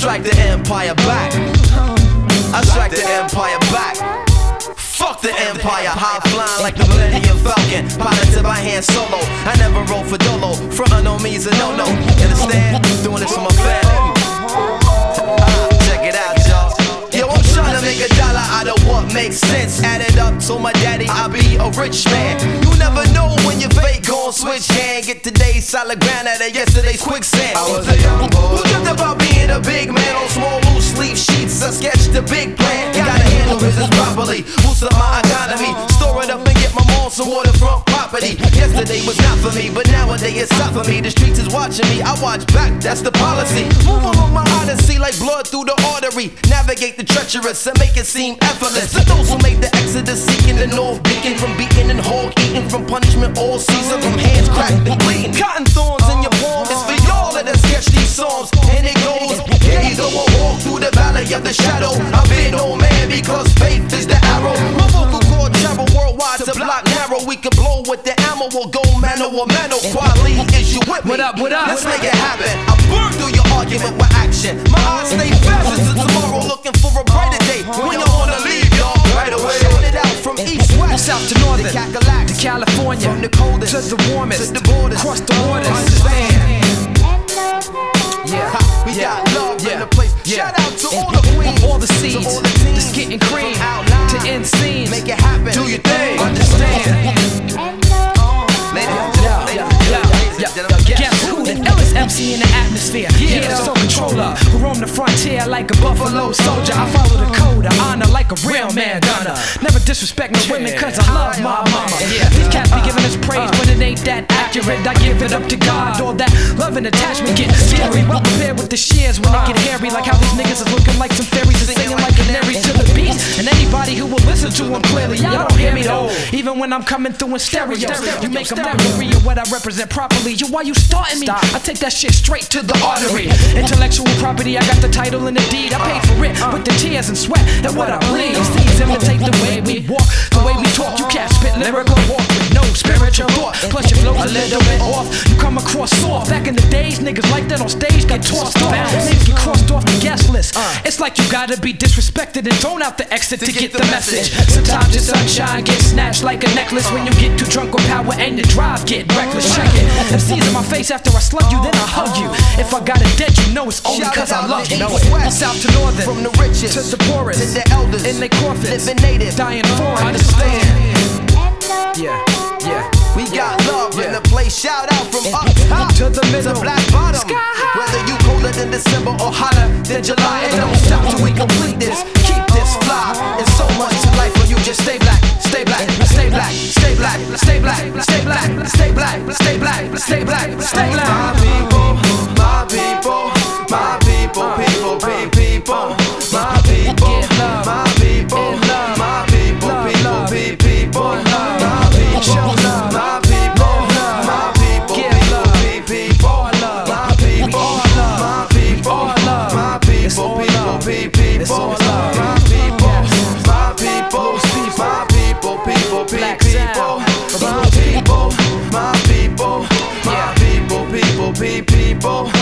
strike the empire back. I strike the empire back. Fuck the empire, high flying like the Millennium Falcon, piloted by Han Solo. I never roll for Dolo, frontin' on me's a no-no. Understand? Doing this for my family. Check it out, y'all. Yo, I'm trying to make $1 out of what makes sense. Add it up, told my daddy I'll be a rich man. You never know when your fate gon' switch hand. Get today's solid ground out of yesterday's quicksand. I was a young boy who dreamt about being a big man. On small loose leaf sheets, I sketched the big plan. Gotta handle business properly, boost up my economy, store it up and get my mom some waterfront property. Yesterday was not for me, but nowadays it's not for me. The streets is watching me, I watch back, that's the policy. Move along my odyssey like blood through the artery. Navigate the treacherous and make it seem effortless. To those who make the exodus, seeking the north, beacon from beating and hog eating, from punishment all season, from hands cracked and bleeding. Cotton thorns in your palm, it's for y'all that sketch these songs. And it goes, yeah, though I walk through the valley of the shadow, I've been no man because faith is the arrow. My vocal cord travel worldwide to block narrow. We can blow with the ammo or go mano a mano. Quality is you with me? What up, what up? Let's make it happen. I burn through your argument with action. My eyes stay fast into tomorrow, looking for a brighter day. When you wanna leave, y'all, right away. Shout it out from east, west, south to northern, to California, from the coldest to the warmest, to the borders, across the waters. Understand? Yeah, we got love in the place. Shout out to all the queens, all the seeds, to all the teams, the skit and cream, to end scenes. Make it happen. Do your thing. Understand? Guess who? The illest MC in the atmosphere. Yeah, the soul controller who roam the frontier like a buffalo soldier. I follow the code of honor like a real man gonna. Never disrespect no women cause I love my mama. These cats be giving us praise but it ain't that accurate. I give it up to God. All that love and attachment get scary. Well prepared with the shears when I get hairy. Like how these niggas is looking like some fairies and singing like canaries to the beat. And anybody who will listen to them clearly, y'all don't hear me though. Even when I'm coming through in stereo, you make a memory of what I represent properly. You, why you starting me? I take that shit straight to the artery. Intellectual property, I got the title and the deed. I paid for it with the tears and sweat and what I bleed. These imitate the way we walk, the way we talk. You can't spit lyrical walk with no spiritual thought. Plus your flow's a little bit off. You come across soft. Back in the days, niggas like that on stage get tossed off. Niggas get crossed off the guest list. It's like you gotta be disrespected and thrown out the exit to get the message. Sometimes your sunshine gets snatched like a necklace when you get too drunk with power and the drive get reckless. Check it. MC's in my face after I slug you, then I hug you. If I got a debt, you know it's only cause I love you. South to northern, from the richest to the poorest, to the elders in their coffins, living native, dying for. Understand? Yeah. We got love in the place. Shout out from up top to the middle, to black bottom. Whether you colder than December or hotter than July, it don't stop till we complete this. Keep this fly. It's so much to life when you just stay black, stay black, stay black, stay black, stay black, stay black, stay black, stay black, stay black, stay black. My people, my people, my people, people, people, my people, my people, my people, people, people, my people, show love, my people, my people, people, people, my people, my people, my people, people, people, my people, my people, my people, people, people, my people, my people, my people, people, people.